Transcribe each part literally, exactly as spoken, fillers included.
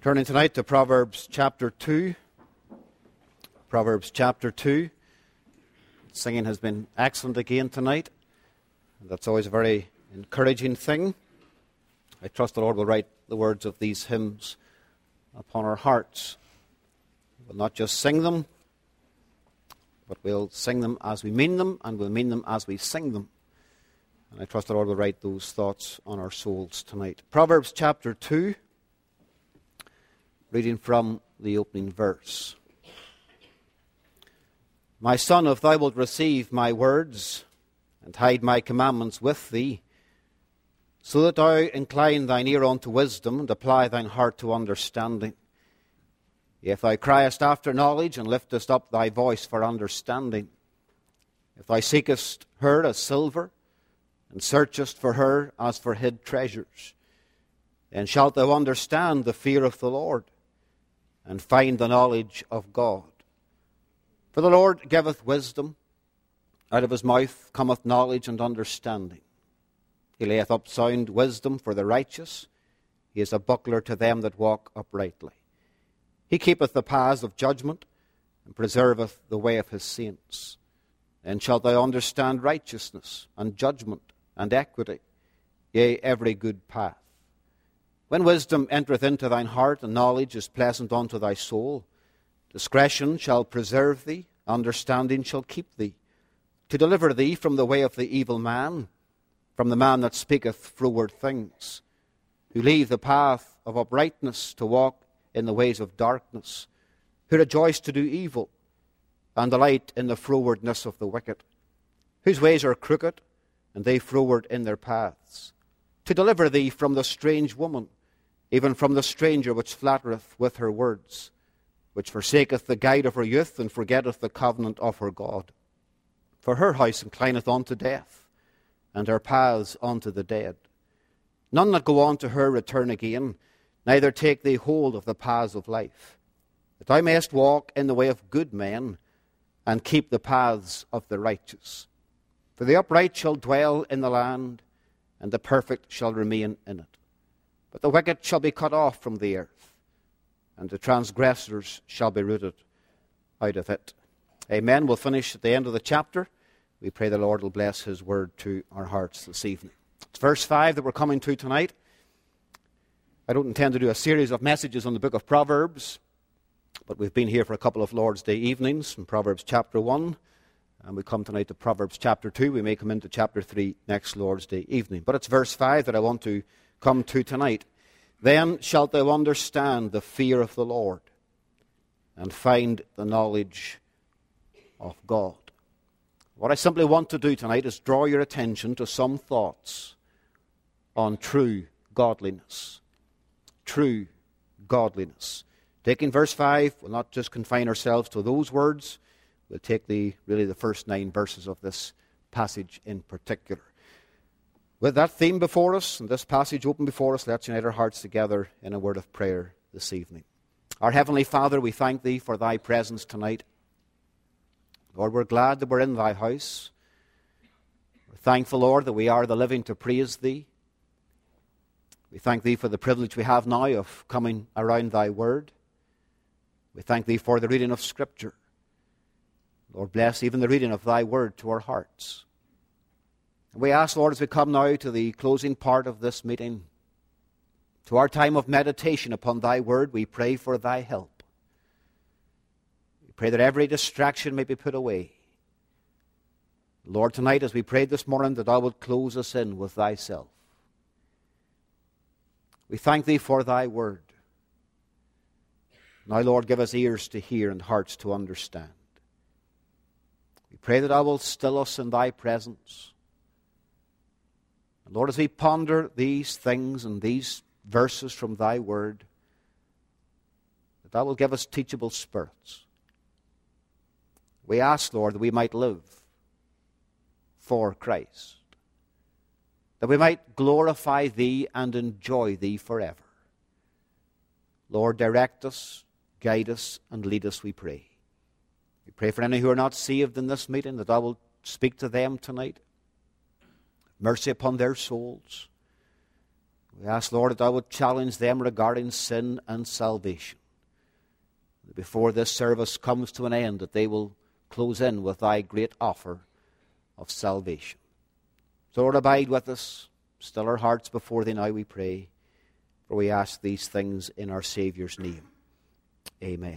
Turning tonight to Proverbs chapter two. Proverbs chapter two. Singing has been excellent again tonight. That's always a very encouraging thing. I trust the Lord will write the words of these hymns upon our hearts. We'll not just sing them, but we'll sing them as we mean them, and we'll mean them as we sing them. And I trust the Lord will write those thoughts on our souls tonight. Proverbs chapter two. Reading from the opening verse. My son, if thou wilt receive my words, and hide my commandments with thee, so that thou incline thine ear unto wisdom, and apply thine heart to understanding. If thou criest after knowledge, and liftest up thy voice for understanding, if thou seekest her as silver, and searchest for her as for hid treasures, then shalt thou understand the fear of the Lord, and find the knowledge of God. For the Lord giveth wisdom, out of his mouth cometh knowledge and understanding. He layeth up sound wisdom for the righteous. He is a buckler to them that walk uprightly. He keepeth the paths of judgment, and preserveth the way of his saints. Then shalt thou understand righteousness, and judgment, and equity, yea, every good path. When wisdom entereth into thine heart, and knowledge is pleasant unto thy soul, discretion shall preserve thee, understanding shall keep thee, to deliver thee from the way of the evil man, from the man that speaketh froward things, who leave the path of uprightness to walk in the ways of darkness, who rejoice to do evil, and delight in the frowardness of the wicked, whose ways are crooked, and they froward in their paths, to deliver thee from the strange woman, even from the stranger which flattereth with her words, which forsaketh the guide of her youth, and forgetteth the covenant of her God. For her house inclineth unto death, and her paths unto the dead. None that go on to her return again, neither take they hold of the paths of life, that thou mayest walk in the way of good men, and keep the paths of the righteous. For the upright shall dwell in the land, and the perfect shall remain in it. But the wicked shall be cut off from the earth, and the transgressors shall be rooted out of it. Amen. We'll finish at the end of the chapter. We pray the Lord will bless his word to our hearts this evening. It's verse five that we're coming to tonight. I don't intend to do a series of messages on the book of Proverbs, but we've been here for a couple of Lord's Day evenings from Proverbs chapter one. And we come tonight to Proverbs chapter two. We may come into chapter three next Lord's Day evening. But it's verse five that I want to come to tonight. Then shalt thou understand the fear of the Lord, and find the knowledge of God. What I simply want to do tonight is draw your attention to some thoughts on true godliness. True godliness. Taking verse five, we'll not just confine ourselves to those words. We'll take the really the first nine verses of this passage in particular. With that theme before us and this passage open before us, let's unite our hearts together in a word of prayer this evening. Our Heavenly Father, we thank Thee for Thy presence tonight. Lord, we're glad that we're in Thy house. We're thankful, Lord, that we are the living to praise Thee. We thank Thee for the privilege we have now of coming around Thy Word. We thank Thee for the reading of Scripture. Lord, bless even the reading of Thy Word to our hearts. And we ask, Lord, as we come now to the closing part of this meeting, to our time of meditation upon Thy Word, we pray for Thy help. We pray that every distraction may be put away. Lord, tonight as we prayed this morning, that Thou wilt close us in with Thyself. We thank Thee for Thy Word. Now, Lord, give us ears to hear and hearts to understand. We pray that Thou wilt still us in Thy presence. And Lord, as we ponder these things and these verses from Thy Word, that Thou wilt give us teachable spirits. We ask, Lord, that we might live for Christ, that we might glorify Thee and enjoy Thee forever. Lord, direct us, guide us, and lead us, we pray. We pray for any who are not saved in this meeting, that Thou wilt speak to them tonight. Mercy upon their souls. We ask, Lord, that thou would challenge them regarding sin and salvation. Before this service comes to an end, that they will close in with thy great offer of salvation. So, Lord, abide with us. Still our hearts before thee now, we pray. For we ask these things in our Saviour's name. Amen.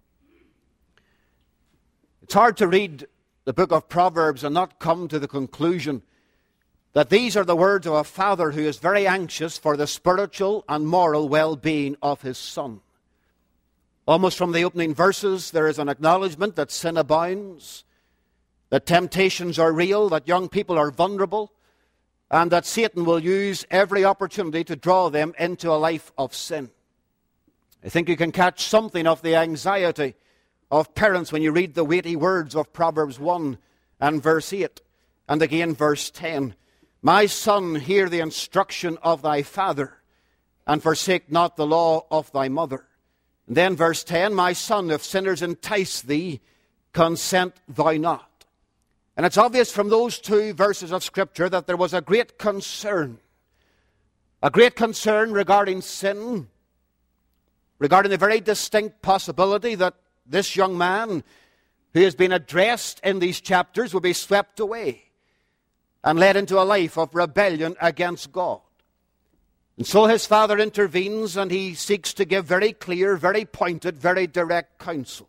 It's hard to read the book of Proverbs and not come to the conclusion that these are the words of a father who is very anxious for the spiritual and moral well-being of his son. Almost from the opening verses, there is an acknowledgement that sin abounds, that temptations are real, that young people are vulnerable, and that Satan will use every opportunity to draw them into a life of sin. I think you can catch something of the anxiety of parents when you read the weighty words of Proverbs one and verse eight, and again verse ten. My son, hear the instruction of thy father, and forsake not the law of thy mother. And then verse ten, my son, if sinners entice thee, consent thou not. And it's obvious from those two verses of Scripture that there was a great concern. A great concern regarding sin, regarding the very distinct possibility that this young man who has been addressed in these chapters will be swept away and led into a life of rebellion against God. And so his father intervenes, and he seeks to give very clear, very pointed, very direct counsel.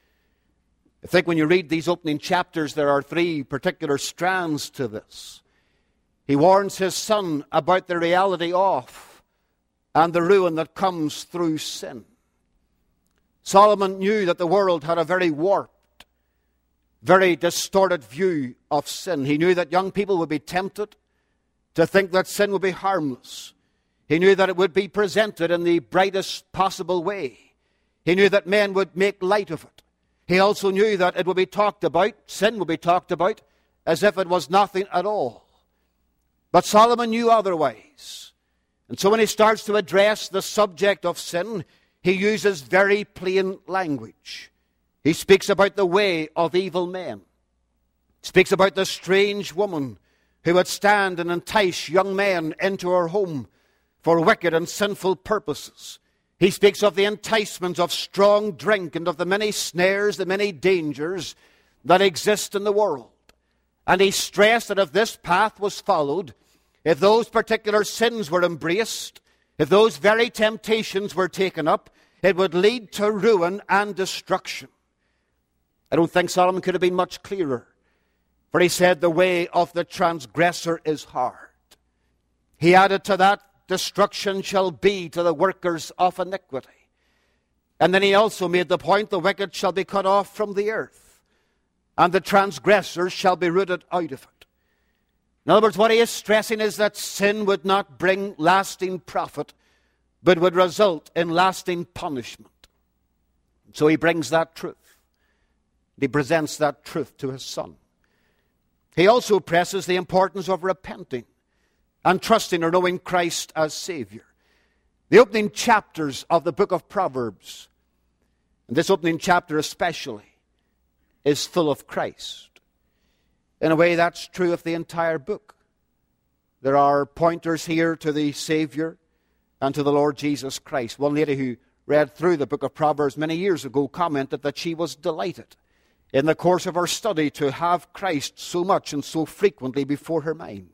I think when you read these opening chapters, there are three particular strands to this. He warns his son about the reality of and the ruin that comes through sin. Solomon knew that the world had a very warped, very distorted view of sin. He knew that young people would be tempted to think that sin would be harmless. He knew that it would be presented in the brightest possible way. He knew that men would make light of it. He also knew that it would be talked about, sin would be talked about, as if it was nothing at all. But Solomon knew otherwise. And so when he starts to address the subject of sin, he uses very plain language. He speaks about the way of evil men. He speaks about the strange woman who would stand and entice young men into her home for wicked and sinful purposes. He speaks of the enticements of strong drink and of the many snares, the many dangers that exist in the world. And he stressed that if this path was followed, if those particular sins were embraced, if those very temptations were taken up, it would lead to ruin and destruction. I don't think Solomon could have been much clearer. For he said, the way of the transgressor is hard. He added to that, destruction shall be to the workers of iniquity. And then he also made the point, the wicked shall be cut off from the earth, and the transgressors shall be rooted out of it. In other words, what he is stressing is that sin would not bring lasting profit, but would result in lasting punishment. So he brings that truth. He presents that truth to his son. He also presses the importance of repenting and trusting or knowing Christ as Savior. The opening chapters of the book of Proverbs, and this opening chapter especially, is full of Christ. In a way, that's true of the entire book. There are pointers here to the Savior and to the Lord Jesus Christ. One lady who read through the book of Proverbs many years ago commented that she was delighted in the course of her study to have Christ so much and so frequently before her mind.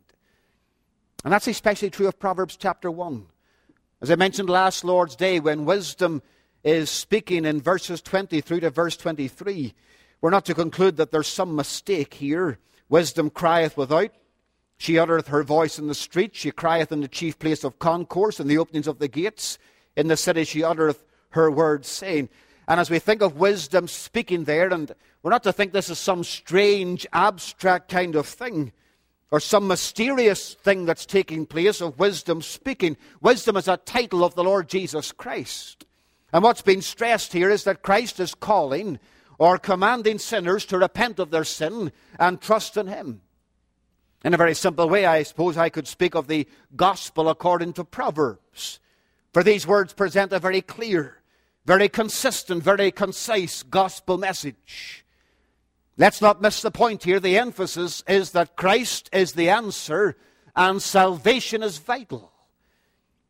And that's especially true of Proverbs chapter one. As I mentioned last Lord's Day, when wisdom is speaking in verses twenty through to verse twenty-three, we're not to conclude that there's some mistake here. Wisdom crieth without. She uttereth her voice in the street. She crieth in the chief place of concourse, in the openings of the gates. In the city she uttereth her words, saying. And as we think of wisdom speaking there, and we're not to think this is some strange, abstract kind of thing, or some mysterious thing that's taking place of wisdom speaking. Wisdom is a title of the Lord Jesus Christ. And what's being stressed here is that Christ is calling or commanding sinners to repent of their sin and trust in Him. In a very simple way, I suppose I could speak of the gospel according to Proverbs. For these words present a very clear, very consistent, very concise gospel message. Let's not miss the point here. The emphasis is that Christ is the answer and salvation is vital.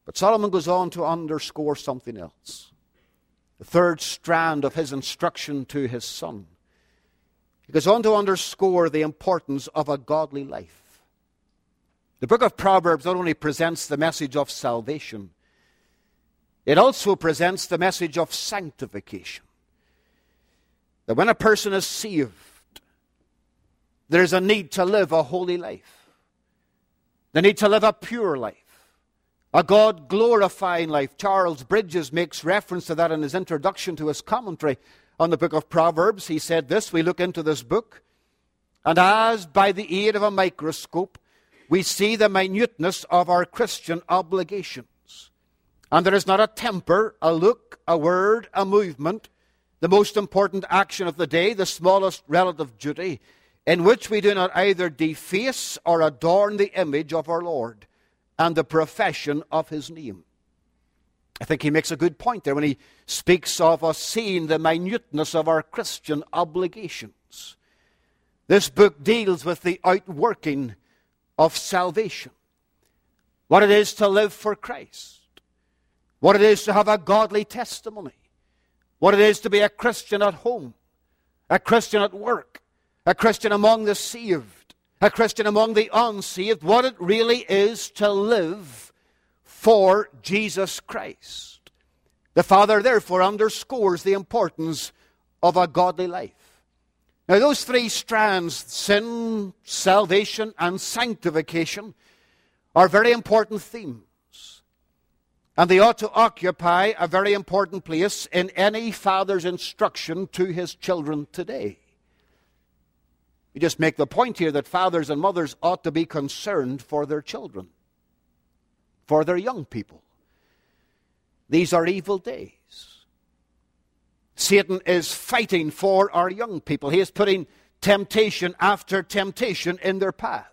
But Solomon goes on to underscore something else. The third strand of his instruction to his son. He goes on to underscore the importance of a godly life. The book of Proverbs not only presents the message of salvation, it also presents the message of sanctification. That when a person is saved, there is a need to live a holy life. They need to live a pure life. A God-glorifying life. Charles Bridges makes reference to that in his introduction to his commentary on the book of Proverbs. He said this, we look into this book, and as by the aid of a microscope, we see the minuteness of our Christian obligations. And there is not a temper, a look, a word, a movement, the most important action of the day, the smallest relative duty, in which we do not either deface or adorn the image of our Lord and the profession of his name. I think he makes a good point there when he speaks of us seeing the minuteness of our Christian obligations. This book deals with the outworking of salvation. What it is to live for Christ. What it is to have a godly testimony. What it is to be a Christian at home. A Christian at work. A Christian among the saved. A Christian among the unsaved. What it really is to live for Jesus Christ. The Father therefore underscores the importance of a godly life. Now those three strands, sin, salvation, and sanctification, are very important themes. And they ought to occupy a very important place in any father's instruction to his children today. We just make the point here that fathers and mothers ought to be concerned for their children, for their young people. These are evil days. Satan is fighting for our young people. He is putting temptation after temptation in their path.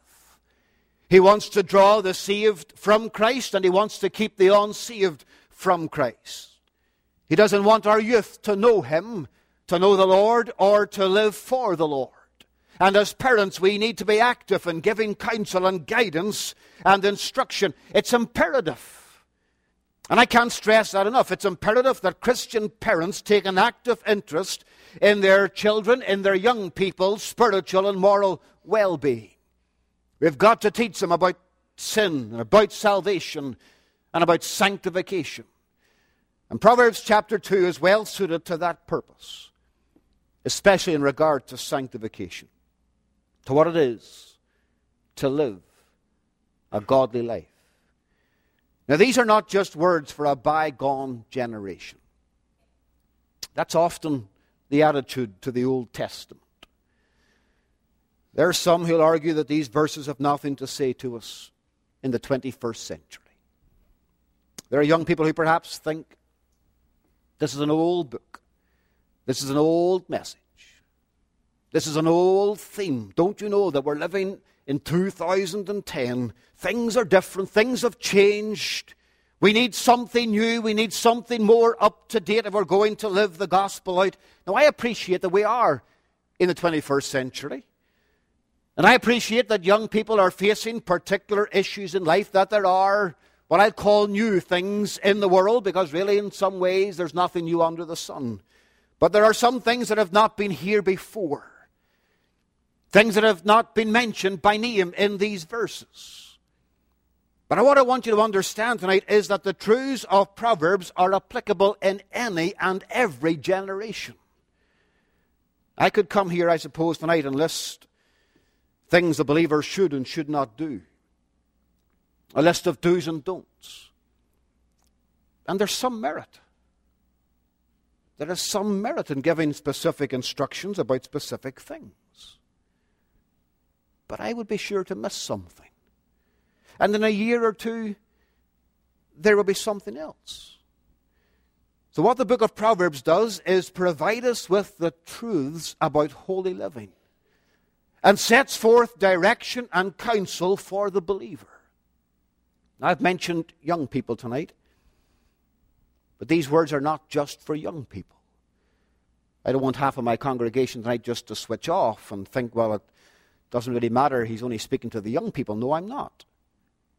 He wants to draw the saved from Christ, and he wants to keep the unsaved from Christ. He doesn't want our youth to know him, to know the Lord, or to live for the Lord. And as parents, we need to be active in giving counsel and guidance and instruction. It's imperative. And I can't stress that enough. It's imperative that Christian parents take an active interest in their children, in their young people's spiritual and moral well-being. We've got to teach them about sin, and about salvation, and about sanctification. And Proverbs chapter two is well suited to that purpose, especially in regard to sanctification, to what it is to live a godly life. Now, these are not just words for a bygone generation. That's often the attitude to the Old Testament. There are some who will argue that these verses have nothing to say to us in the twenty-first century. There are young people who perhaps think this is an old book. This is an old message. This is an old theme. Don't you know that we're living in two thousand ten? Things are different. Things have changed. We need something new. We need something more up to date if we're going to live the gospel out. Now, I appreciate that we are in the twenty-first century. And I appreciate that young people are facing particular issues in life, that there are what I call new things in the world, because really in some ways there's nothing new under the sun. But there are some things that have not been here before. Things that have not been mentioned by name in these verses. But what I want you to understand tonight is that the truths of Proverbs are applicable in any and every generation. I could come here, I suppose, tonight and list things the believer should and should not do. A list of do's and don'ts. And there's some merit. There is some merit in giving specific instructions about specific things. But I would be sure to miss something. And in a year or two, there will be something else. So what the book of Proverbs does is provide us with the truths about holy living, and sets forth direction and counsel for the believer. Now, I've mentioned young people tonight, but these words are not just for young people. I don't want half of my congregation tonight just to switch off and think, well, it doesn't really matter, he's only speaking to the young people. No, I'm not.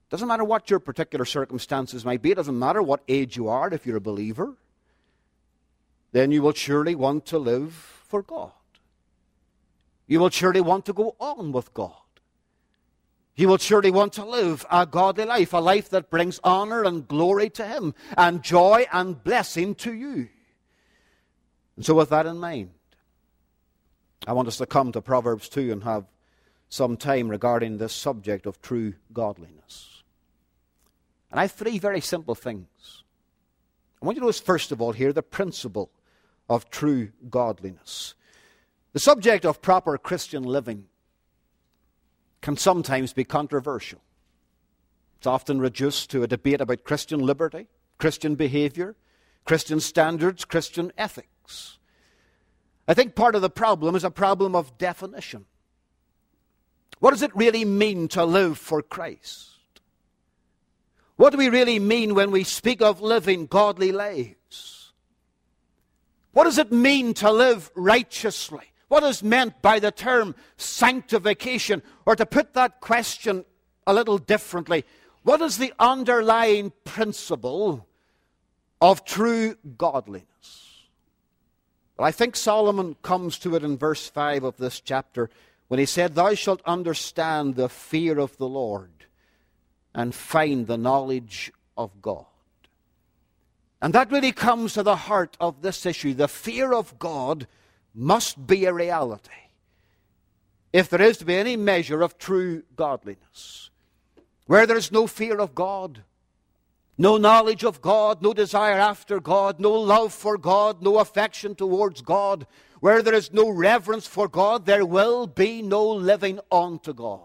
Doesn't matter what your particular circumstances might be. It doesn't matter what age you are if you're a believer. Then you will surely want to live for God. You will surely want to go on with God. You will surely want to live a godly life, a life that brings honor and glory to Him, and joy and blessing to you. And so with that in mind, I want us to come to Proverbs two and have some time regarding this subject of true godliness. And I have three very simple things. I want you to notice, first of all, here, the principle of true godliness. The subject of proper Christian living can sometimes be controversial. It's often reduced to a debate about Christian liberty, Christian behavior, Christian standards, Christian ethics. I think part of the problem is a problem of definition. What does it really mean to live for Christ? What do we really mean when we speak of living godly lives? What does it mean to live righteously? What is meant by the term sanctification? Or to put that question a little differently, what is the underlying principle of true godliness? Well, I think Solomon comes to it in verse five of this chapter when he said, "Thou shalt understand the fear of the Lord and find the knowledge of God." And that really comes to the heart of this issue. The fear of God must be a reality if there is to be any measure of true godliness. Where there is no fear of God, no knowledge of God, no desire after God, no love for God, no affection towards God, where there is no reverence for God, there will be no living unto God.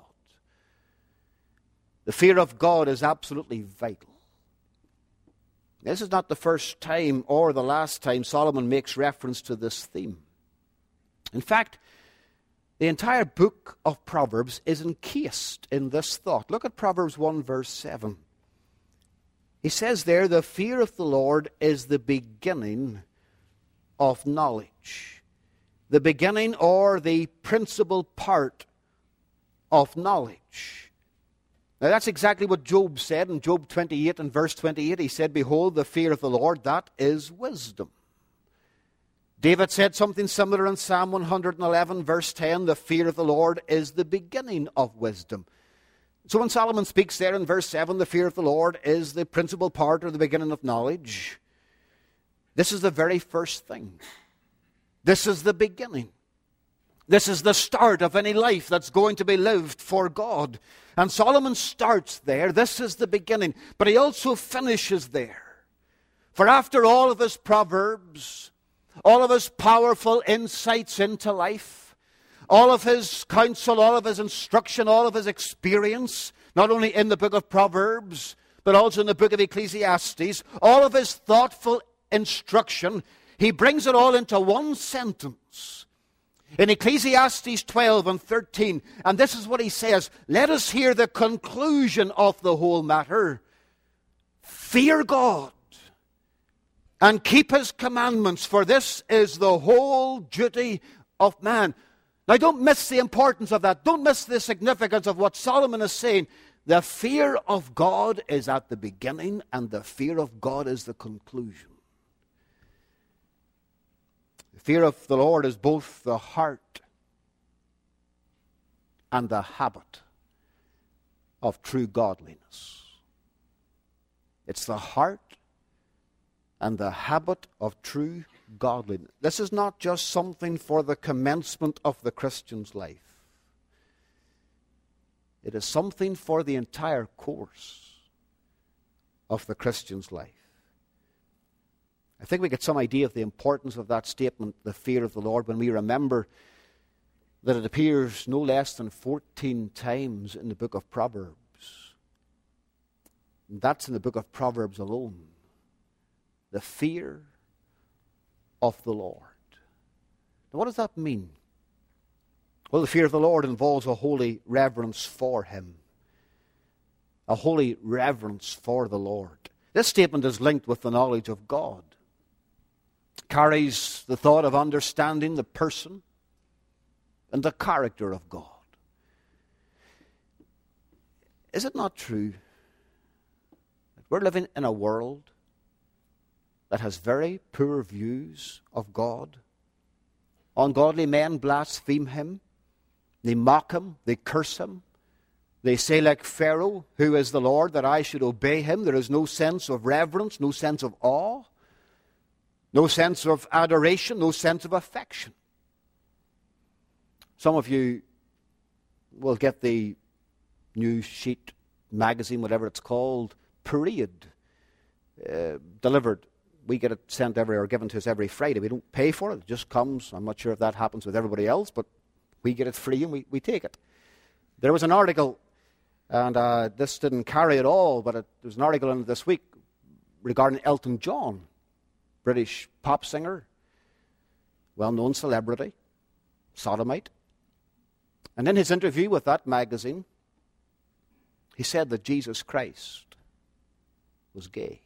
The fear of God is absolutely vital. This is not the first time or the last time Solomon makes reference to this theme. In fact, the entire book of Proverbs is encased in this thought. Look at Proverbs one verse seven. He says there, "The fear of the Lord is the beginning of knowledge." The beginning or the principal part of knowledge. Now that's exactly what Job said in Job twenty-eight and verse twenty-eight. He said, "Behold, the fear of the Lord, that is wisdom." David said something similar in Psalm one eleven, verse ten, "The fear of the Lord is the beginning of wisdom." So when Solomon speaks there in verse seven, the fear of the Lord is the principal part or the beginning of knowledge, this is the very first thing. This is the beginning. This is the start of any life that's going to be lived for God. And Solomon starts there. This is the beginning. But he also finishes there. For after all of his proverbs, all of his powerful insights into life, all of his counsel, all of his instruction, all of his experience, not only in the book of Proverbs, but also in the book of Ecclesiastes, all of his thoughtful instruction, he brings it all into one sentence. In Ecclesiastes twelve and thirteen, and this is what he says, "Let us hear the conclusion of the whole matter. Fear God and keep His commandments, for this is the whole duty of man." Now don't miss the importance of that. Don't miss the significance of what Solomon is saying. The fear of God is at the beginning, and the fear of God is the conclusion. The fear of the Lord is both the heart and the habit of true godliness. It's the heart and the habit of true godliness. This is not just something for the commencement of the Christian's life. It is something for the entire course of the Christian's life. I think we get some idea of the importance of that statement, the fear of the Lord, when we remember that it appears no less than fourteen times in the book of Proverbs. And that's in the book of Proverbs alone. The fear of the Lord. Now, what does that mean? Well, the fear of the Lord involves a holy reverence for Him. A holy reverence for the Lord. This statement is linked with the knowledge of God. It carries the thought of understanding the person and the character of God. Is it not true We're living in a world that has very poor views of God. Ungodly men blaspheme him. They mock him. They curse him. They say like Pharaoh, who is the Lord, that I should obey him. There is no sense of reverence, no sense of awe, no sense of adoration, no sense of affection. Some of you will get the news sheet, magazine, whatever it's called, Parade, uh, delivered. We get it sent every or given to us every Friday. We don't pay for it. It just comes. I'm not sure if that happens with everybody else, but we get it free and we, we take it. There was an article, and uh, this didn't carry at all, but it, there was an article in it this week regarding Elton John, British pop singer, well-known celebrity, sodomite. And in his interview with that magazine, he said that Jesus Christ was gay.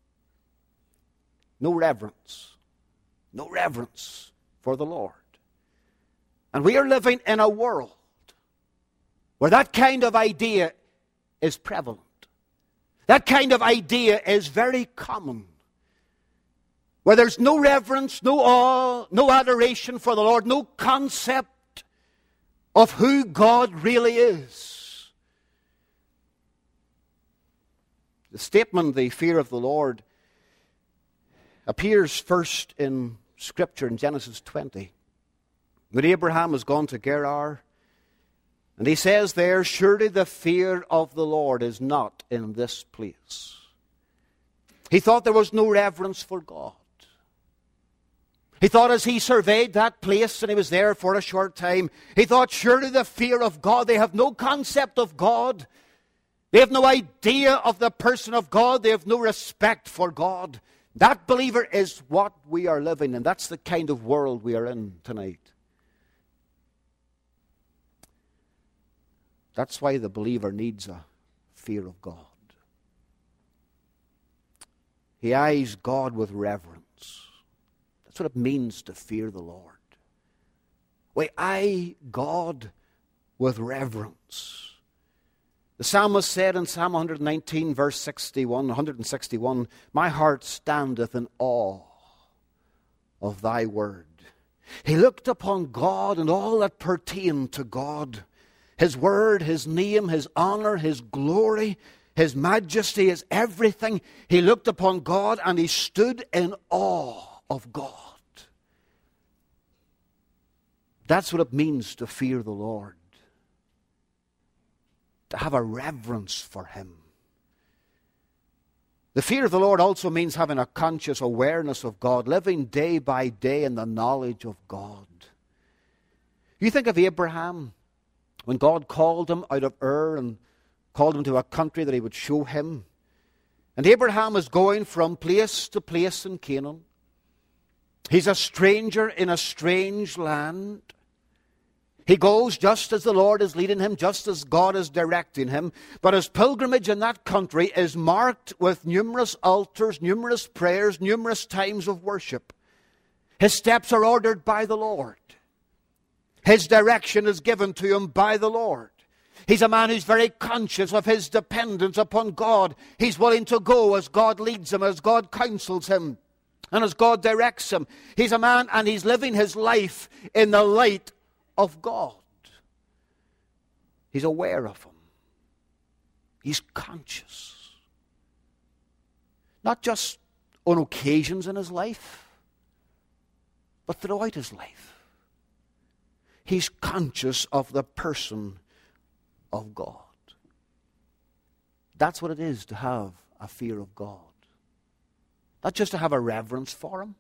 No reverence. No reverence for the Lord. And we are living in a world where that kind of idea is prevalent. That kind of idea is very common. Where there's no reverence, no awe, no adoration for the Lord, no concept of who God really is. The statement, the fear of the Lord, appears first in Scripture in Genesis twenty. When Abraham has gone to Gerar, and he says there, surely the fear of the Lord is not in this place. He thought there was no reverence for God. He thought as he surveyed that place, and he was there for a short time, he thought surely the fear of God, they have no concept of God. They have no idea of the person of God. They have no respect for God. That, believer, is what we are living in. That's the kind of world we are in tonight. That's why the believer needs a fear of God. He eyes God with reverence. That's what it means to fear the Lord. We eye God with reverence. The psalmist said in Psalm one nineteen, verse sixty-one, one sixty-one, my heart standeth in awe of thy word. He looked upon God and all that pertained to God. His word, his name, his honor, his glory, his majesty, his everything. He looked upon God and he stood in awe of God. That's what it means to fear the Lord. To have a reverence for him. The fear of the Lord also means having a conscious awareness of God, living day by day in the knowledge of God. You think of Abraham, when God called him out of Ur and called him to a country that he would show him. And Abraham is going from place to place in Canaan. He's a stranger in a strange land. He goes just as the Lord is leading him, just as God is directing him. But his pilgrimage in that country is marked with numerous altars, numerous prayers, numerous times of worship. His steps are ordered by the Lord. His direction is given to him by the Lord. He's a man who's very conscious of his dependence upon God. He's willing to go as God leads him, as God counsels him, and as God directs him. He's a man and he's living his life in the light of God. He's aware of him. He's conscious. Not just on occasions in his life, but throughout his life. He's conscious of the person of God. That's what it is to have a fear of God. Not just to have a reverence for him,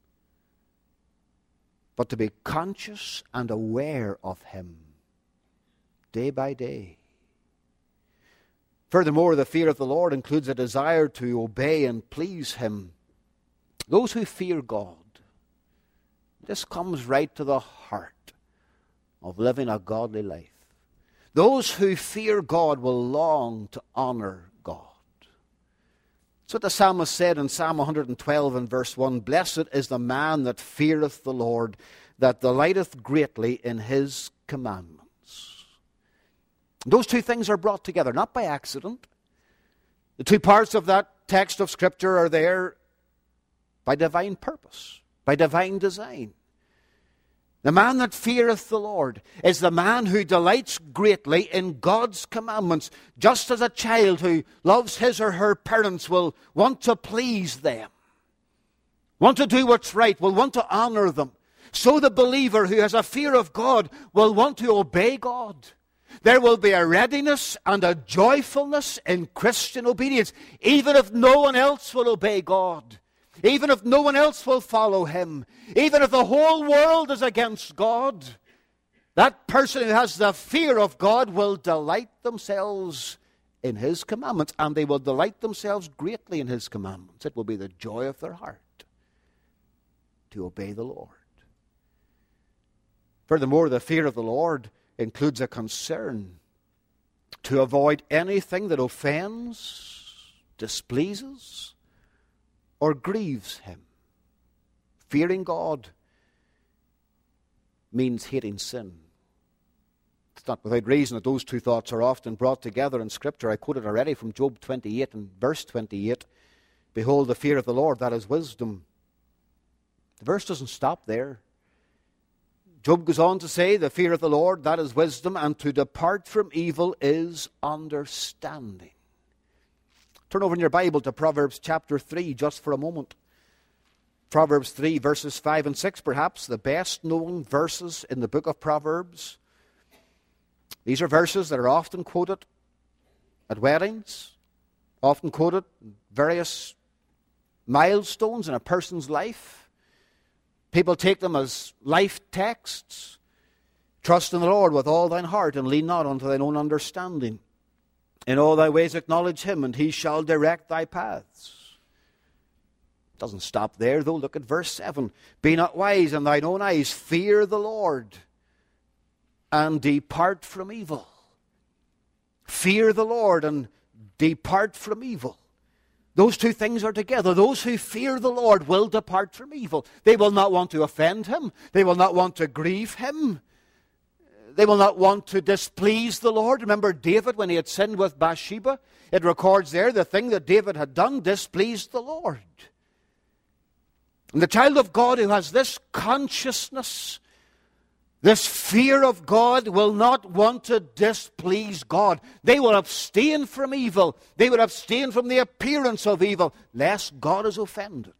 but to be conscious and aware of him day by day. Furthermore, the fear of the Lord includes a desire to obey and please him. Those who fear God, this comes right to the heart of living a godly life. Those who fear God will long to honor God. That's what the psalmist said in Psalm one twelve and verse one. Blessed is the man that feareth the Lord, that delighteth greatly in his commandments. Those two things are brought together, not by accident. The two parts of that text of Scripture are there by divine purpose, by divine design. The man that feareth the Lord is the man who delights greatly in God's commandments, just as a child who loves his or her parents will want to please them, want to do what's right, will want to honor them. So the believer who has a fear of God will want to obey God. There will be a readiness and a joyfulness in Christian obedience, even if no one else will obey God, even if no one else will follow Him, even if the whole world is against God. That person who has the fear of God will delight themselves in His commandments, and they will delight themselves greatly in His commandments. It will be the joy of their heart to obey the Lord. Furthermore, the fear of the Lord includes a concern to avoid anything that offends, displeases, or grieves Him. Fearing God means hating sin. It's not without reason that those two thoughts are often brought together in Scripture. I quoted already from Job twenty-eight and verse twenty-eight. Behold, the fear of the Lord, that is wisdom. The verse doesn't stop there. Job goes on to say, the fear of the Lord, that is wisdom, and to depart from evil is understanding. Turn over in your Bible to Proverbs chapter three just for a moment. Proverbs three, verses five and six, perhaps the best known verses in the book of Proverbs. These are verses that are often quoted at weddings, often quoted in various milestones in a person's life. People take them as life texts. Trust in the Lord with all thine heart, and lean not unto thine own understanding. In all thy ways acknowledge Him, and He shall direct thy paths. It doesn't stop there, though. Look at verse seven. Be not wise in thine own eyes. Fear the Lord, and depart from evil. Fear the Lord, and depart from evil. Those two things are together. Those who fear the Lord will depart from evil. They will not want to offend Him. They will not want to grieve Him. They will not want to displease the Lord. Remember David when he had sinned with Bathsheba? It records there the thing that David had done displeased the Lord. And the child of God who has this consciousness, this fear of God, will not want to displease God. They will abstain from evil. They will abstain from the appearance of evil, lest God is offended.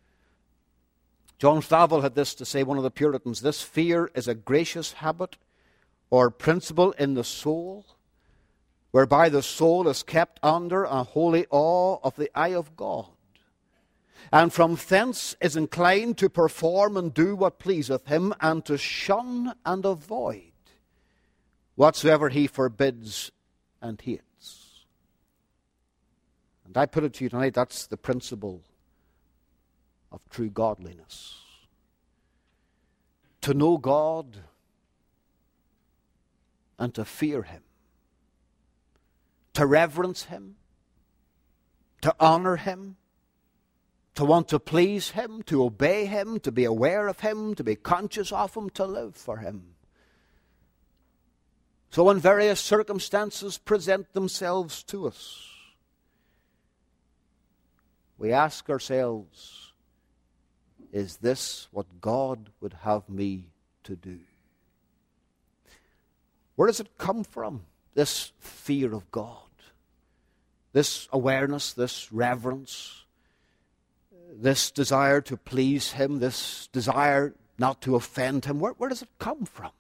John Flavel had this to say, one of the Puritans, this fear is a gracious habit or principle in the soul, whereby the soul is kept under a holy awe of the eye of God, and from thence is inclined to perform and do what pleaseth Him, and to shun and avoid whatsoever He forbids and hates. And I put it to you tonight, that's the principle of true godliness. To know God and to fear Him. To reverence Him. To honor Him. To want to please Him, to obey Him, to be aware of Him, to be conscious of Him, to live for Him. So when various circumstances present themselves to us, we ask ourselves, is this what God would have me to do? Where does it come from, this fear of God? This awareness, this reverence, this desire to please Him, this desire not to offend Him, where, where does it come from?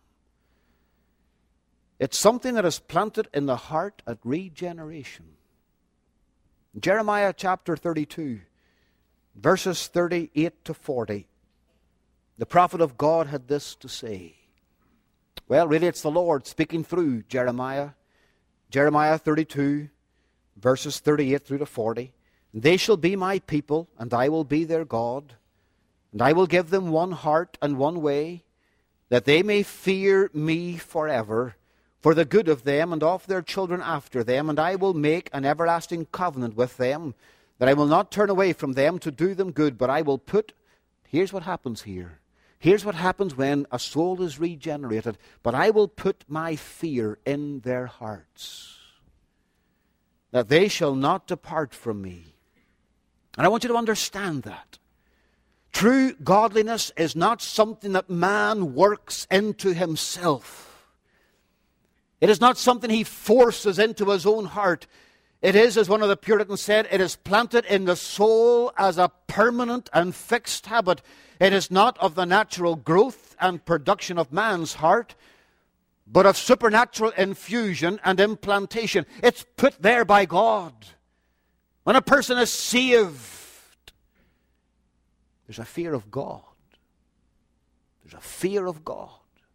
It's something that is planted in the heart at regeneration. Jeremiah chapter thirty-two, verses thirty-eight to forty, the prophet of God had this to say. Well, really it's the Lord speaking through Jeremiah. Jeremiah thirty-two, verses thirty-eight through to forty. They shall be my people, and I will be their God. And I will give them one heart and one way, that they may fear me forever, for the good of them and of their children after them. And I will make an everlasting covenant with them, that I will not turn away from them to do them good, but I will put, here's what happens here. Here's what happens when a soul is regenerated. But I will put my fear in their hearts. that they shall not depart from me. And I want you to understand that. True godliness is not something that man works into himself. It is not something he forces into his own heart. It is, as one of the Puritans said, it is planted in the soul as a permanent and fixed habit. It is not of the natural growth and production of man's heart, but of supernatural infusion and implantation. It's put there by God. When a person is saved, there's a fear of God. There's a fear of God.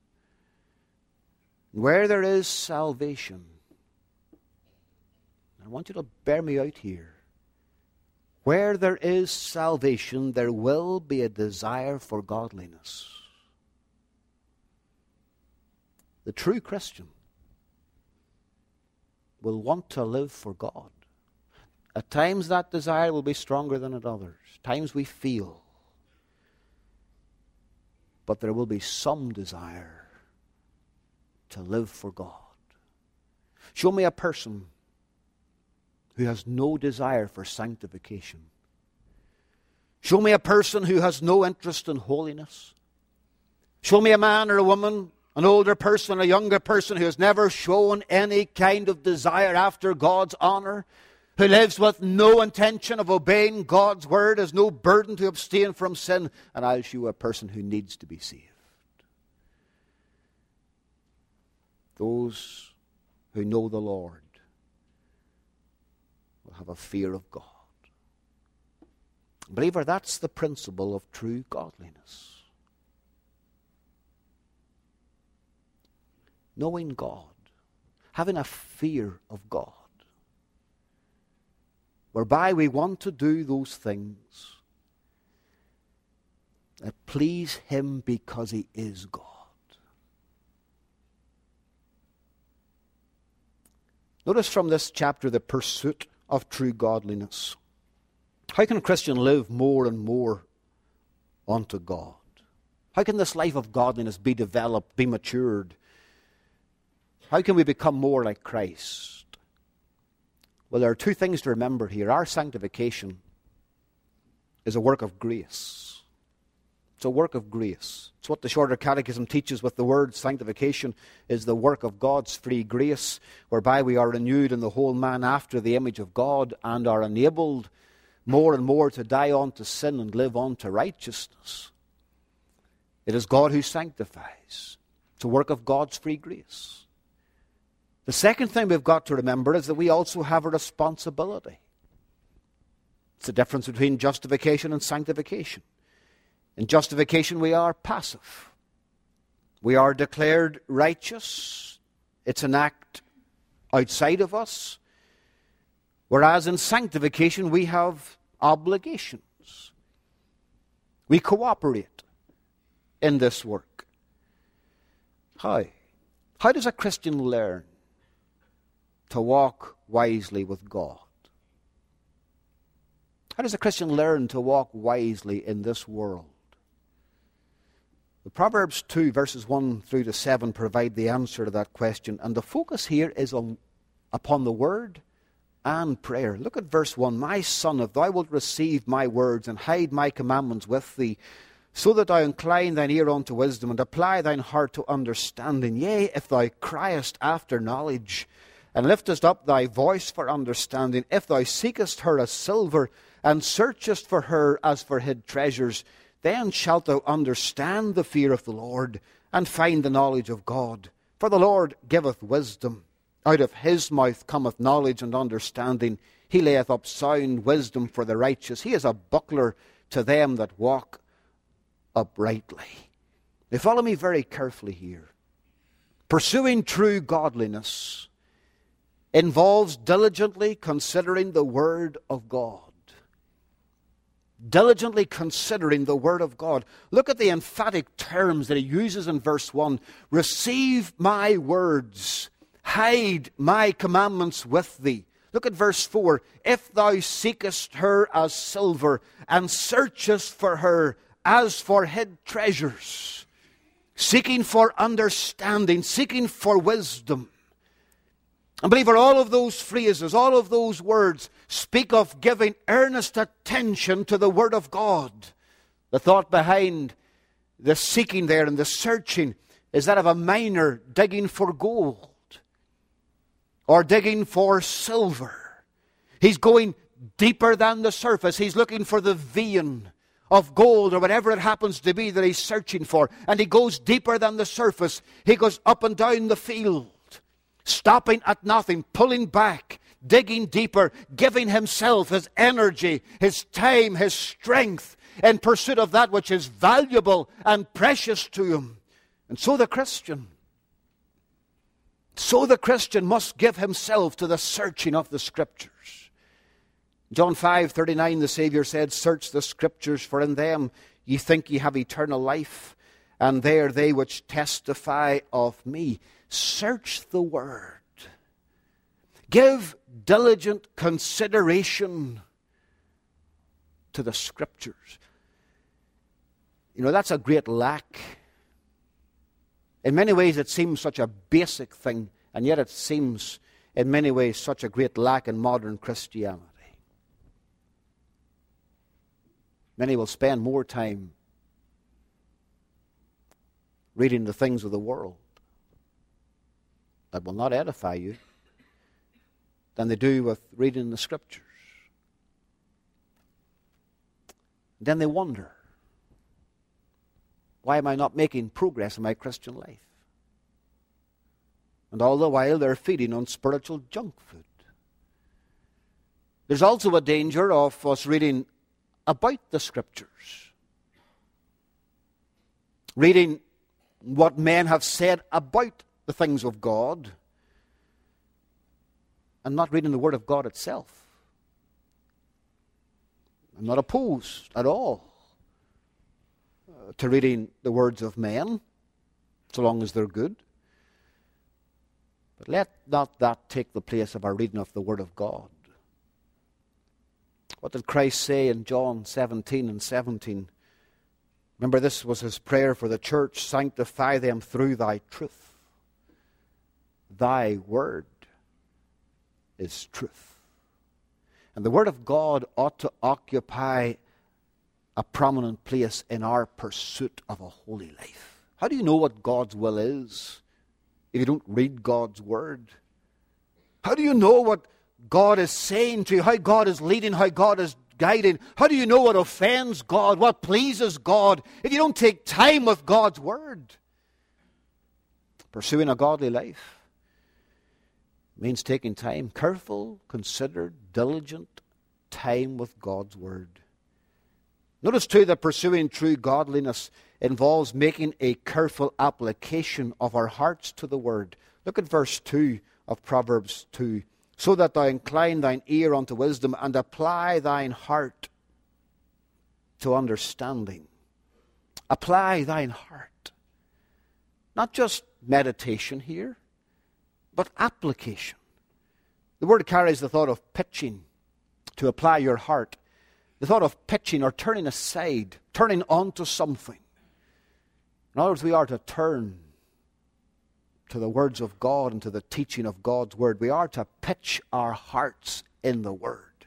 Where there is salvation, I want you to bear me out here. Where there is salvation, there will be a desire for godliness. The true Christian will want to live for God. At times that desire will be stronger than at others. Times we feel. But there will be some desire to live for God. Show me a person who has no desire for sanctification. Show me a person who has no interest in holiness. Show me a man or a woman, an older person, a younger person who has never shown any kind of desire after God's honor, who lives with no intention of obeying God's word, has no burden to abstain from sin, and I'll show you a person who needs to be saved. Those who know the Lord will have a fear of God. Believer, that's the principle of true godliness. Knowing God, having a fear of God, whereby we want to do those things that please Him because He is God. Notice from this chapter the pursuit of true godliness. How can a Christian live more and more unto God? How can this life of godliness be developed, be matured? How can we become more like Christ? Well, there are two things to remember here. Our sanctification is a work of grace. It's a work of grace. It's what the Shorter Catechism teaches with the word sanctification is the work of God's free grace, whereby we are renewed in the whole man after the image of God and are enabled more and more to die on to sin and live on to righteousness. It is God who sanctifies. It's a work of God's free grace. The second thing we've got to remember is that we also have a responsibility. It's the difference between justification and sanctification. In justification, we are passive. We are declared righteous. It's an act outside of us. Whereas in sanctification, we have obligations. We cooperate in this work. How? How does a Christian learn to walk wisely with God? How does a Christian learn to walk wisely in this world? The Proverbs two, verses one through to seven provide the answer to that question. And the focus here is on, upon the word and prayer. Look at verse one. My son, if thou wilt receive my words and hide my commandments with thee, so that thou incline thine ear unto wisdom and apply thine heart to understanding. Yea, if thou criest after knowledge and liftest up thy voice for understanding, if thou seekest her as silver and searchest for her as for hid treasures, then shalt thou understand the fear of the Lord, and find the knowledge of God. For the Lord giveth wisdom. Out of his mouth cometh knowledge and understanding. He layeth up sound wisdom for the righteous. He is a buckler to them that walk uprightly. Now follow me very carefully here. Pursuing true godliness involves diligently considering the Word of God. Diligently considering the Word of God. Look at the emphatic terms that he uses in verse one. Receive my words. Hide my commandments with thee. Look at verse four. If thou seekest her as silver and searchest for her as for hid treasures. Seeking for understanding. Seeking for wisdom. And believer, all of those phrases, all of those words speak of giving earnest attention to the Word of God. The thought behind the seeking there and the searching is that of a miner digging for gold or digging for silver. He's going deeper than the surface. He's looking for the vein of gold or whatever it happens to be that he's searching for. And he goes deeper than the surface. He goes up and down the field, stopping at nothing, pulling back, digging deeper, giving himself, his energy, his time, his strength in pursuit of that which is valuable and precious to him. And so the Christian, so the Christian must give himself to the searching of the Scriptures. John five thirty-nine, the Savior said, "Search the Scriptures, for in them ye think ye have eternal life, and they are they which testify of me." Search the Word. Give diligent consideration to the Scriptures. You know, that's a great lack. In many ways it seems such a basic thing, and yet it seems in many ways such a great lack in modern Christianity. Many will spend more time reading the things of the world that will not edify you than they do with reading the Scriptures. Then they wonder, why am I not making progress in my Christian life? And all the while they're feeding on spiritual junk food. There's also a danger of us reading about the Scriptures, reading what men have said about the things of God, and not reading the Word of God itself. I'm not opposed at all uh, to reading the words of men, so long as they're good. But let not that take the place of our reading of the Word of God. What did Christ say in John seventeen and seventeen? Remember, this was his prayer for the church. Sanctify them through thy truth. Thy word is truth. And the Word of God ought to occupy a prominent place in our pursuit of a holy life. How do you know what God's will is if you don't read God's Word? How do you know what God is saying to you, how God is leading, how God is guiding? How do you know what offends God, what pleases God, if you don't take time with God's Word? Pursuing a godly life means taking time, careful, considered, diligent time with God's Word. Notice too that pursuing true godliness involves making a careful application of our hearts to the Word. Look at verse two of Proverbs two. So that thou incline thine ear unto wisdom, and apply thine heart to understanding. Apply thine heart. Not just meditation here, but application. The word carries the thought of pitching, to apply your heart. The thought of pitching or turning aside, turning onto something. In other words, we are to turn to the words of God and to the teaching of God's Word. We are to pitch our hearts in the Word.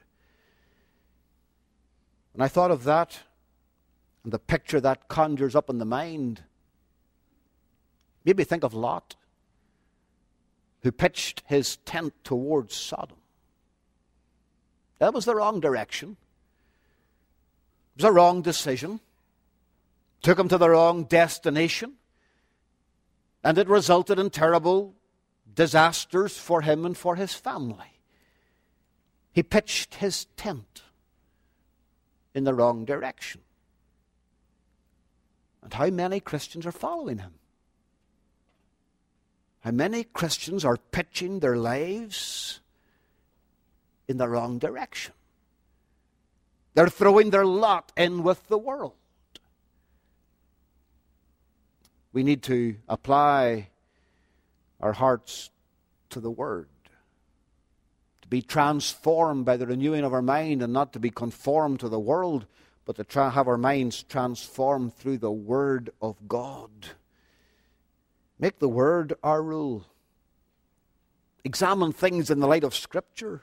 And I thought of that and the picture that conjures up in the mind. Maybe think of Lot, who pitched his tent towards Sodom. That was the wrong direction. It was a wrong decision. Took him to the wrong destination. And it resulted in terrible disasters for him and for his family. He pitched his tent in the wrong direction. And how many Christians are following him? How many Christians are pitching their lives in the wrong direction? They're throwing their lot in with the world. We need to apply our hearts to the Word, to be transformed by the renewing of our mind, and not to be conformed to the world, but to try, have our minds transformed through the Word of God. Make the Word our rule. examine things in the light of Scripture.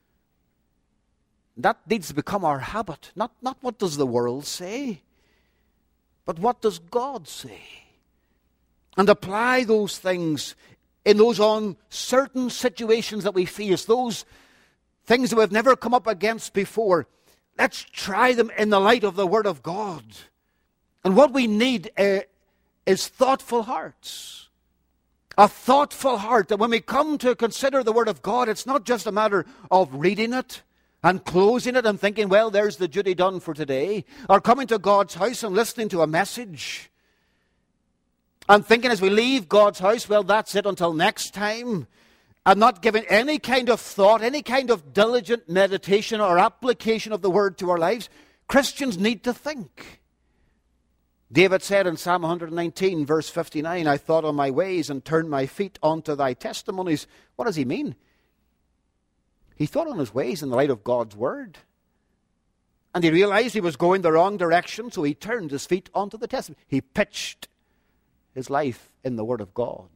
That needs to become our habit. Not, not what does the world say, but what does God say? And apply those things in those uncertain situations that we face, those things that we've never come up against before. Let's try them in the light of the Word of God. And what we need uh, is thoughtful hearts. A thoughtful heart, that when we come to consider the Word of God, it's not just a matter of reading it and closing it and thinking, well, there's the duty done for today. Or coming to God's house and listening to a message and thinking as we leave God's house, well, that's it until next time. And not giving any kind of thought, any kind of diligent meditation or application of the Word to our lives. Christians need to think. David said in Psalm one nineteen, verse fifty-nine, I thought on my ways and turned my feet onto thy testimonies. What does he mean? He thought on his ways in the light of God's Word. And he realized he was going the wrong direction, so he turned his feet onto the testimony. He pitched his life in the Word of God.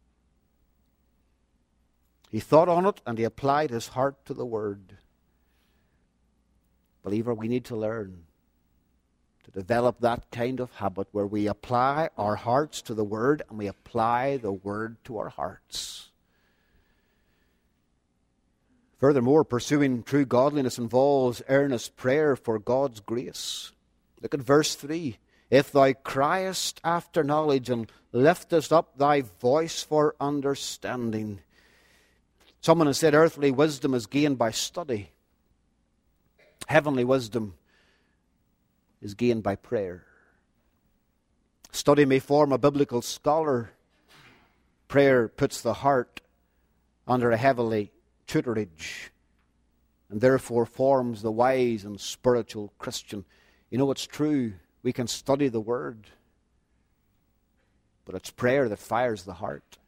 He thought on it and he applied his heart to the Word. Believer, we need to learn to develop that kind of habit where we apply our hearts to the Word and we apply the Word to our hearts. Furthermore, pursuing true godliness involves earnest prayer for God's grace. Look at verse three. If thou criest after knowledge and liftest up thy voice for understanding. Someone has said earthly wisdom is gained by study. Heavenly wisdom is gained by prayer. Study may form a biblical scholar. Prayer puts the heart under a heavenly tutorage and therefore forms the wise and spiritual Christian. You know, it's true. We can study the Word, but it's prayer that fires the heart.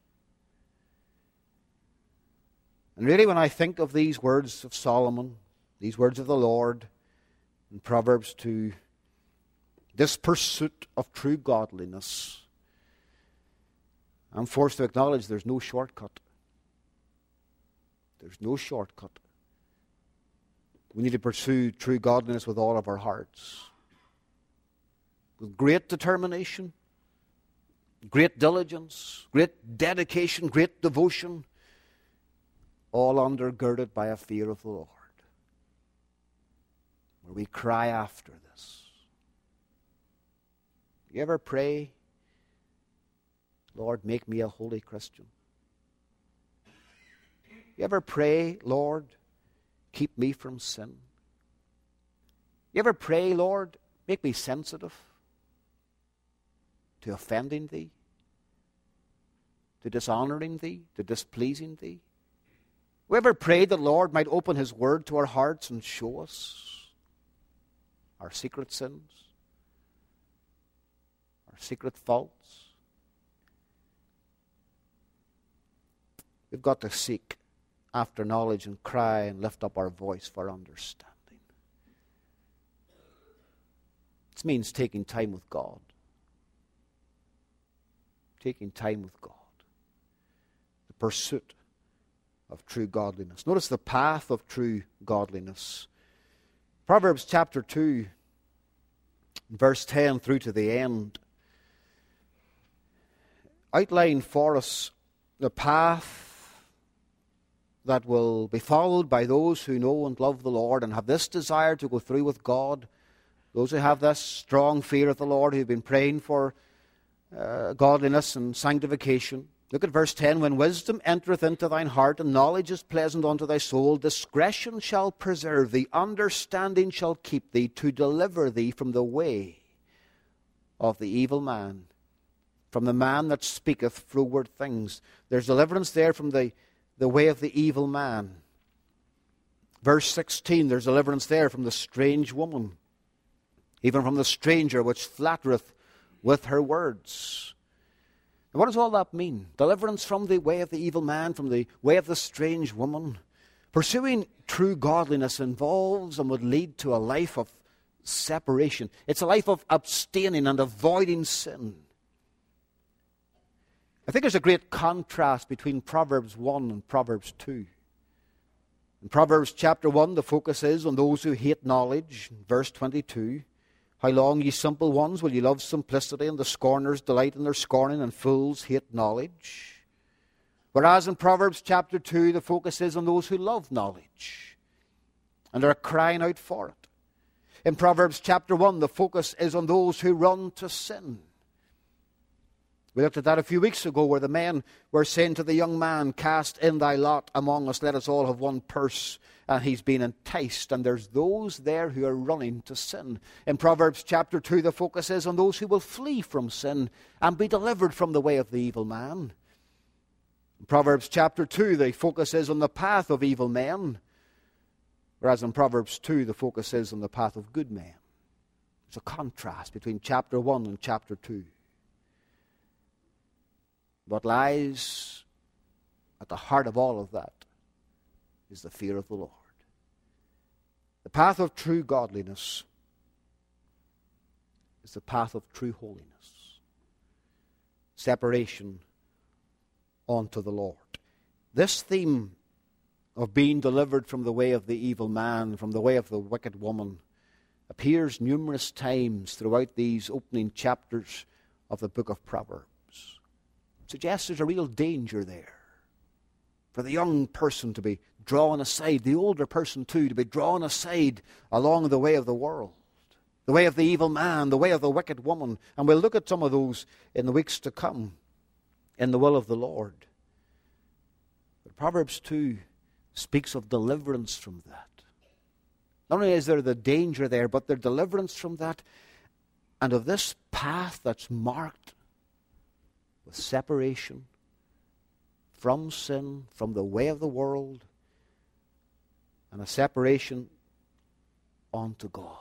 And really, when I think of these words of Solomon, these words of the Lord in Proverbs two, this pursuit of true godliness, I'm forced to acknowledge there's no shortcut. There's no shortcut. We need to pursue true godliness with all of our hearts, with great determination, great diligence, great dedication, great devotion, all undergirded by a fear of the Lord, where we cry after this. You ever pray, Lord, make me a holy Christian? You ever pray, Lord, keep me from sin? You ever pray, Lord, make me sensitive to offending Thee, to dishonoring Thee, to displeasing Thee? We ever pray that Lord might open His Word to our hearts and show us our secret sins, our secret faults? We've got to seek after knowledge and cry and lift up our voice for understanding. This means taking time with God. Taking time with God. The pursuit of true godliness. Notice the path of true godliness. Proverbs chapter two, verse ten through to the end, outline for us the path that will be followed by those who know and love the Lord and have this desire to go through with God. Those who have this strong fear of the Lord, who have been praying for uh, godliness and sanctification. Look at verse ten. When wisdom entereth into thine heart, and knowledge is pleasant unto thy soul, discretion shall preserve thee, understanding shall keep thee, to deliver thee from the way of the evil man, from the man that speaketh froward things. There's deliverance there from the, the way of the evil man. Verse sixteen, there's deliverance there from the strange woman, even from the stranger which flattereth with her words. And what does all that mean? Deliverance from the way of the evil man, from the way of the strange woman. Pursuing true godliness involves and would lead to a life of separation. It's a life of abstaining and avoiding sin. I think there's a great contrast between Proverbs one and Proverbs two. In Proverbs chapter one, the focus is on those who hate knowledge. Verse twenty-two, how long, ye simple ones, will ye love simplicity, and the scorners delight in their scorning, and fools hate knowledge. Whereas in Proverbs chapter two, the focus is on those who love knowledge, and are crying out for it. In Proverbs chapter one, the focus is on those who run to sin. We looked at that a few weeks ago, where the men were saying to the young man, cast in thy lot among us, let us all have one purse. And he's been enticed, and there's those there who are running to sin. In Proverbs chapter two, the focus is on those who will flee from sin and be delivered from the way of the evil man. In Proverbs chapter two, the focus is on the path of evil men, whereas in Proverbs two, the focus is on the path of good men. There's a contrast between chapter one and chapter two. What lies at the heart of all of that is the fear of the Lord. The path of true godliness is the path of true holiness. Separation unto the Lord. This theme of being delivered from the way of the evil man, from the way of the wicked woman, appears numerous times throughout these opening chapters of the book of Proverbs. Suggests there's a real danger there for the young person to be drawn aside, the older person too, to be drawn aside along the way of the world, the way of the evil man, the way of the wicked woman. And we'll look at some of those in the weeks to come in the will of the Lord. But Proverbs two speaks of deliverance from that. Not only is there the danger there, but there's deliverance from that, and of this path that's marked with separation from sin, from the way of the world, and a separation unto God.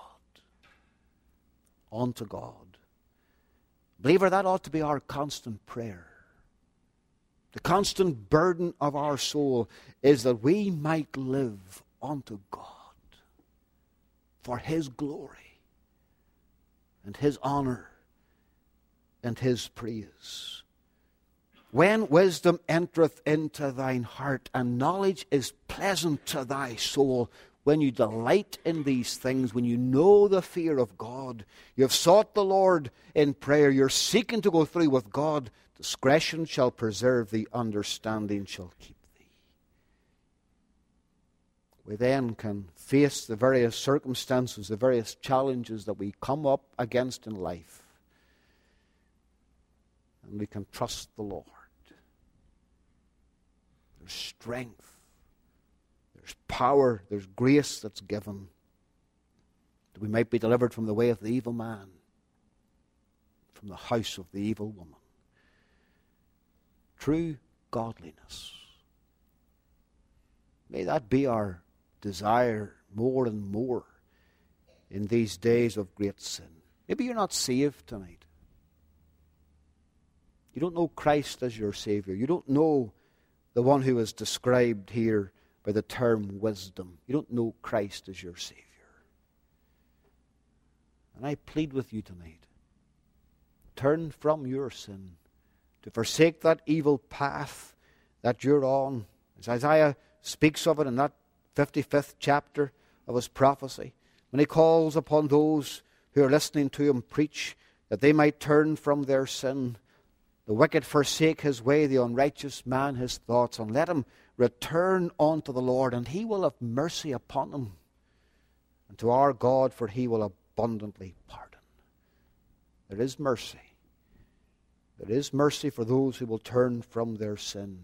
Unto God. Believer, that ought to be our constant prayer. The constant burden of our soul is that we might live unto God for His glory and His honor and His praise. When wisdom entereth into thine heart, and knowledge is pleasant to thy soul, when you delight in these things, when you know the fear of God, you have sought the Lord in prayer, you're seeking to go through with God, discretion shall preserve thee, understanding shall keep thee. We then can face the various circumstances, the various challenges that we come up against in life, and we can trust the Lord. There's strength, there's power, there's grace that's given, that we might be delivered from the way of the evil man, from the house of the evil woman. True godliness. May that be our desire more and more in these days of great sin. Maybe you're not saved tonight. You don't know Christ as your Savior. You don't know the one who is described here by the term wisdom. You don't know Christ as your Savior. And I plead with you tonight, turn from your sin, to forsake that evil path that you're on. As Isaiah speaks of it in that fifty-fifth chapter of his prophecy, when he calls upon those who are listening to him preach, that they might turn from their sin. The wicked forsake his way, the unrighteous man his thoughts, and let him return unto the Lord, and he will have mercy upon him, and to our God, for he will abundantly pardon. There is mercy. There is mercy for those who will turn from their sin.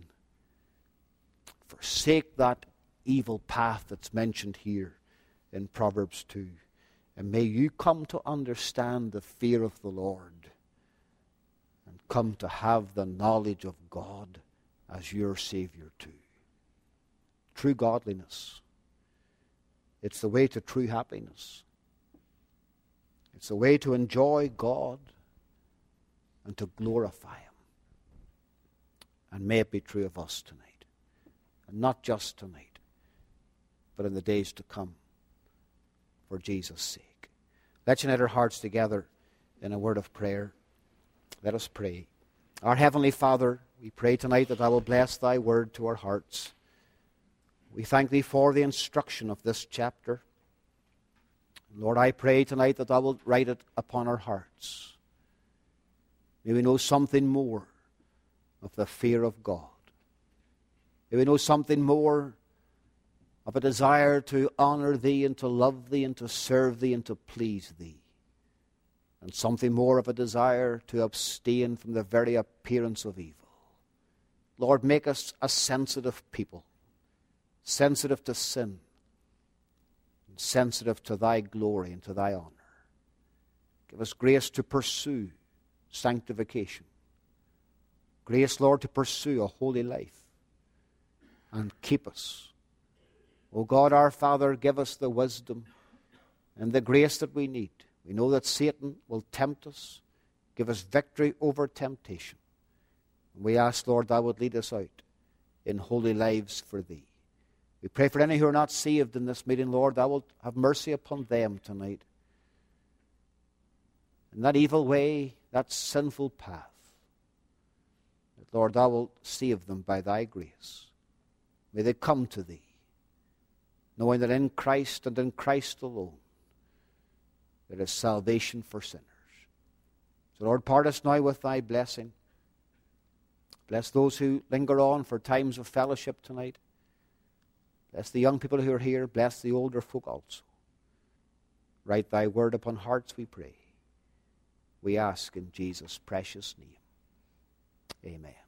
Forsake that evil path that's mentioned here in Proverbs two. And may you come to understand the fear of the Lord, and come to have the knowledge of God as your Savior too. True godliness. It's the way to true happiness. It's the way to enjoy God and to glorify Him. And may it be true of us tonight. And not just tonight, but in the days to come, for Jesus' sake. Let's unite our hearts together in a word of prayer. Let us pray. Our Heavenly Father, we pray tonight that thou will bless thy word to our hearts. We thank thee for the instruction of this chapter. Lord, I pray tonight that thou wilt write it upon our hearts. May we know something more of the fear of God. May we know something more of a desire to honor thee and to love thee and to serve thee and to please thee. And something more of a desire to abstain from the very appearance of evil. Lord, make us a sensitive people, sensitive to sin, and sensitive to thy glory and to thy honor. Give us grace to pursue sanctification. Grace, Lord, to pursue a holy life. And keep us. O God, our Father, give us the wisdom and the grace that we need. We know that Satan will tempt us. Give us victory over temptation. And we ask, Lord, thou would lead us out in holy lives for thee. We pray for any who are not saved in this meeting, Lord, thou wilt have mercy upon them tonight. In that evil way, that sinful path, that, Lord, thou wilt save them by thy grace. May they come to thee, knowing that in Christ and in Christ alone, there is salvation for sinners. So, Lord, part us now with thy blessing. Bless those who linger on for times of fellowship tonight. Bless the young people who are here. Bless the older folk also. Write thy word upon hearts, we pray. We ask in Jesus' precious name. Amen.